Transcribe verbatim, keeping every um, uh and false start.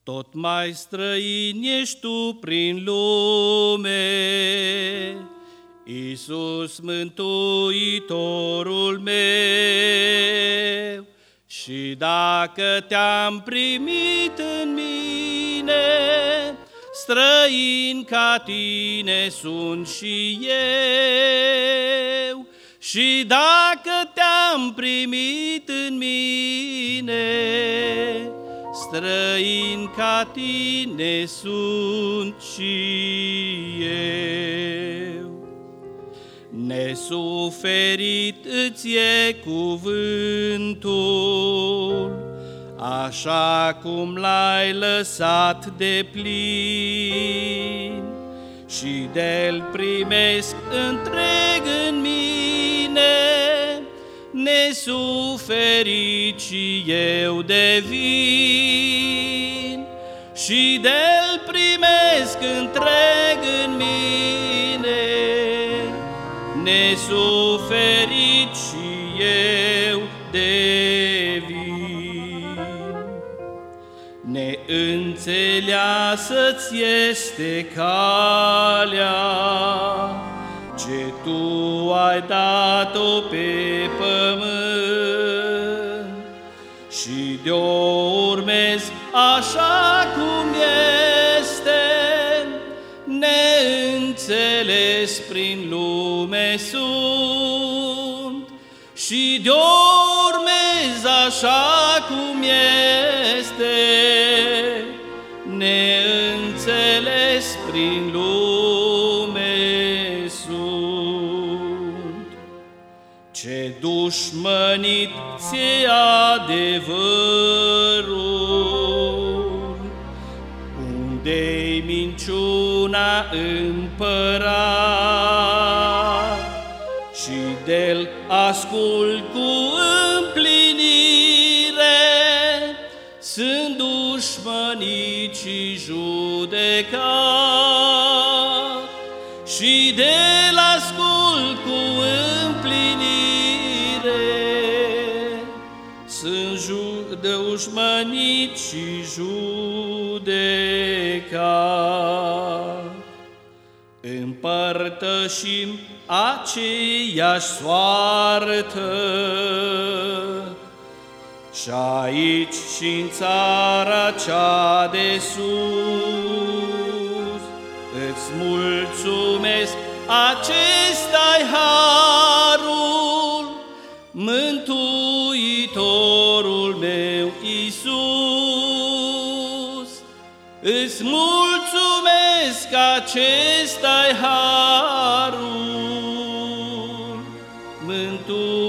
tot mai străin ești tu prin lume. Iisus, Mântuitorul meu, și dacă te-am primit în mine, străin ca tine sunt și eu. Și dacă te-am primit în mine, străin ca tine sunt și eu. Nesuferit îți e cuvântul, așa cum l-ai lăsat de plin, și de-l primesc întreg în mine, nesuferit și eu devin, și de-l primesc întreg în mine, nesuferit și eu devin. Neînțeleasă-ți este calea ce tu ai dat-o pe pământ, și de-o urmezi așa cum este, neînțeles prin lume sunt, și de-o urmezi așa cum este, neînțeles prin lume sunt. Ce dușmănit ți-e adevărul, unde-i minciuna împărat, și de-l ascult cu împlinire, sunt dușmănit și judecat, și de-l ascult cu împlinire, sunt dușmănit și judecat. Împărtășim aceeași soartă, și aici și-n țara cea de sus. Îți mulțumesc, acesta-i harul, Mântuitorul meu Iisus. Îți mulțumesc, acesta-i harul, Mântuitorul